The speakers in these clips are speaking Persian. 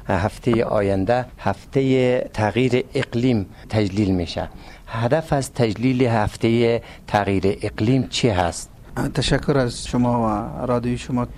هفته آینده هفته تغییر اقلیم تجلیل میشه. هدف از تجلیل هفته تغییر اقلیم چی هست؟ تشکر از شما و رادیوی شما.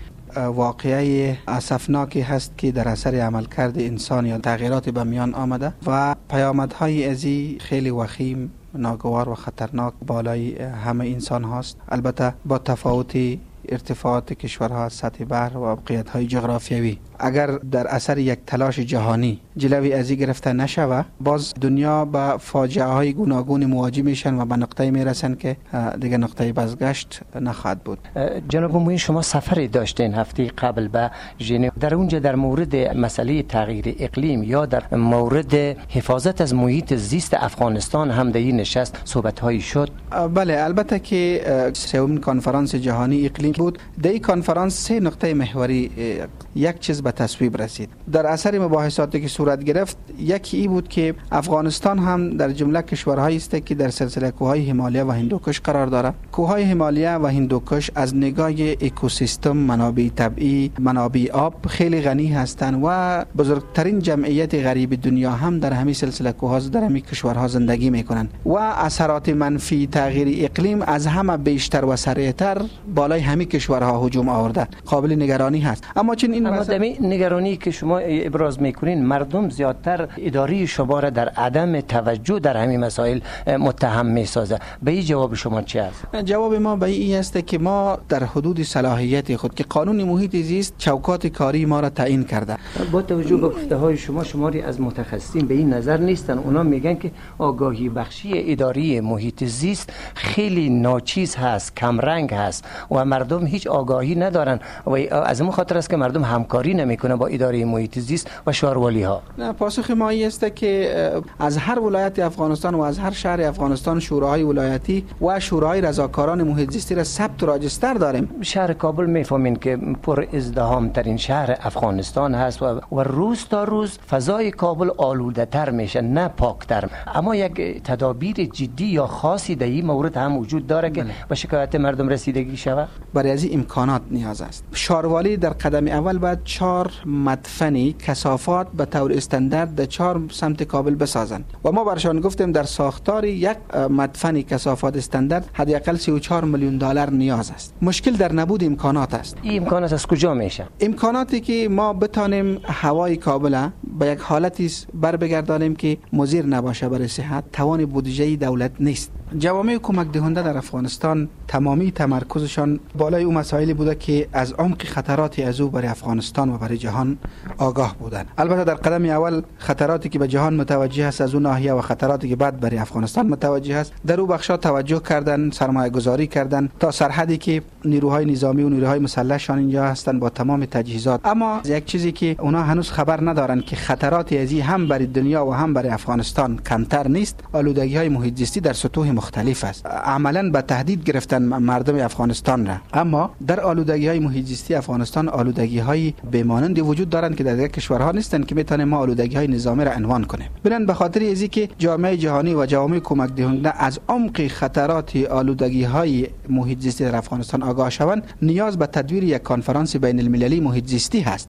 واقعه اسفناکی هست که در اثر عملکرد انسان یا تغییرات به میان آمده و پیامدهای ازی خیلی وخیم، ناگوار و خطرناک بالای همه انسان هست. البته با تفاوت ارتفاعات کشورها از سطح بحر و موقعیت‌های جغرافیایی، اگر در اثر یک تلاش جهانی جلوی ازی گرفته نشود، باز دنیا با فاجعه های گوناگون مواجه میشن و به نقطه‌ای میرسن که دیگه نقطه بازگشت نخواهد بود. جناب معین، شما سفری داشتین هفته قبل به ژنو. در اونجا در مورد مسئله تغییر اقلیم یا در مورد حفاظت از محیط زیست افغانستان هم در این نشست صحبت‌هایی شد؟ بله، البته که سومین کنفرانس جهانی اقلیم بود. در این کنفرانس 3 نقطه محوری یک چیز به تصویب رسید. در اثر مباحثاتی که صورت گرفت، یکی ای بود که افغانستان هم در جمله کشورهایی است که در سلسله کوههای همالیا و هندوکش قرار دارد. کوههای همالیا و هندوکش از نگاه اکوسیستم، منابع طبیعی، منابع آب خیلی غنی هستند و بزرگترین جمعیت غریب دنیا هم در همین سلسله کوهها در همین کشورها زندگی میکنند و اثرات منفی تغییر اقلیم از همه بیشتر و سریعتر بالای همین کشورها هجوم آورده. قابل نگرانی هست. اما چون این نگرانی که شما ابراز میکنین، مردم زیادتر اداره شما را در عدم توجه در همین مسائل متهم میسازه. به این جواب شما چی است؟ جواب ما به این است که ما در حدود صلاحیت خود که قانون محیط زیست چوکات کاری ما را تعیین کرده. با توجه به گفته‌های شما، شماری از متخصصین به این نظر نیستن. اونا میگن که آگاهی بخشی اداره محیط زیست خیلی ناچیز هست، کم رنگ هست و مردم هیچ آگاهی ندارن و از این خاطر است که مردم همکاری نمیکنه با اداره محیط زیست و شهروالی ها. پاسخ ما این است که از هر ولایت افغانستان و از هر شهر افغانستان شوراهای ولایتی و شورای رضاکاران محیط زیستی را ثبت و راجستر داریم. شهر کابل میفهمین که پر ازدحام ترین شهر افغانستان هست و روز تا روز فضای کابل آلوده تر میشه، نه پاکتر. اما یک تدابیر جدی یا خاصی در این مورد هم وجود داره که به شکایت مردم رسیدگی شود؟ برای از این امکانات نیاز است. شهروالی در قدم اول باید 4 مدفنی کثافات به طور استاندارد در 4 سمت کابل بسازند و ما برشان گفتیم در ساختار یک مدفنی کثافات استاندارد حداقل 34 میلیون دلار نیاز است. مشکل در نبود امکانات است. این امکانات از کجا میشه؟ امکاناتی که ما بتانیم هوای کابل به یک حالتی بر بگردانیم که مضر نباشه برای صحت، توان بودجه دولت نیست. جوامع کمک دهنده در افغانستان تمامی تمرکزشان بالای اون مسائلی بوده که از عمق خطرات از او برای افغانستان و برای جهان آگاه بودند. البته در قدم اول خطراتی که به جهان متوجه است از اون ناحیه و خطراتی که بعد برای افغانستان متوجه است، در اون بخشا توجه کردن، سرمایه گذاری کردن تا سرحدی که نیروهای نظامی و نیروهای مسلحشان اینجا هستند با تمام تجهیزات. اما یک چیزی که اونا هنوز خبر ندارن که خطرات ازی هم برای دنیا و هم برای افغانستان کمتر نیست. آلودگی‌های محیط زیستی در سطوح مختلف است. عملاً به تهدید گرفتن مردم افغانستان را. اما در آلودگی‌های محیط زیستی افغانستان آلودگی‌های بمانند وجود دارند که در دیگر کشورها نیستند که میتونیم ما آلودگی‌های نظامی را عنوان کنیم. بنابراین به خاطر ازی که جامعه جهانی و جوامع کمک دهنده از عمق خطرات آلودگی‌های محیط زیستی در افغانستان آگاه شوند، نیاز به تدویر یک کنفرانس بین‌المللی محیط زیستی هست.